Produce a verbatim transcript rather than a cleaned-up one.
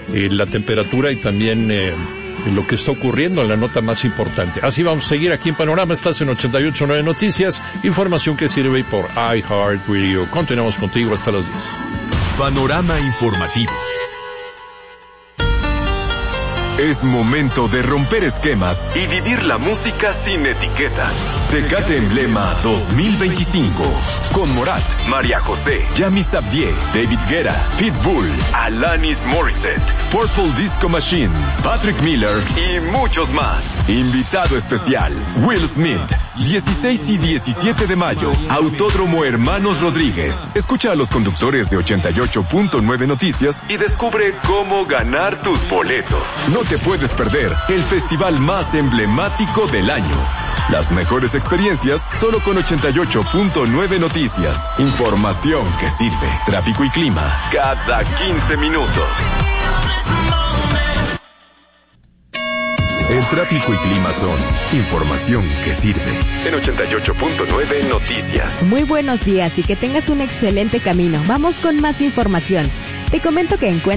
eh, la temperatura y también eh, lo que está ocurriendo en la nota más importante. Así vamos a seguir aquí en Panorama. Estás en ochenta y ocho punto nueve Noticias, información que sirve por iHeartRadio. Continuamos contigo hasta las diez. Panorama informativo. Es momento de romper esquemas y vivir la música sin etiquetas. Tecate Emblema dos mil veinticinco. Con Morat, María José, Yami Sabdier, David Guetta, Pitbull, Alanis Morissette, Purple Disco Machine, Patrick Miller y muchos más. Invitado especial, Will Smith. dieciséis y diecisiete de mayo, Autódromo Hermanos Rodríguez. Escucha a los conductores de ochenta y ocho punto nueve Noticias y descubre cómo ganar tus boletos. No te puedes perder el festival más emblemático del año. Las mejores experiencias solo con ochenta y ocho punto nueve Noticias. Información que sirve. Tráfico y clima cada quince minutos. El tráfico y clima son información que sirve. En ochenta y ocho punto nueve Noticias. Muy buenos días y que tengas un excelente camino. Vamos con más información. Te comento que encuentras